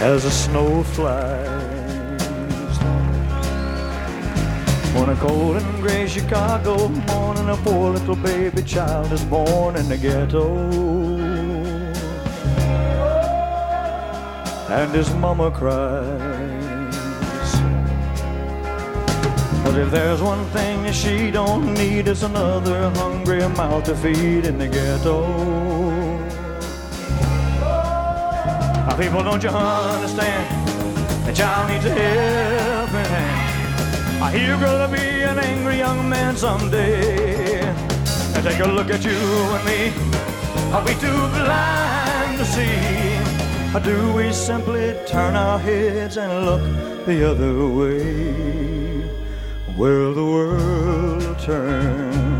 as the snow flies. On a cold and gray Chicago morning, a poor little baby child is born in the ghetto. And his mama cries. But if there's one thing that she don't need, it's another hungry mouth to feed in the ghetto. Now people, don't you understand? The child needs a helping hand. You're gonna be an angry young man someday. And take a look at you and me. Are we too blind to see? Or do we simply turn our heads and look the other way? Will the world turn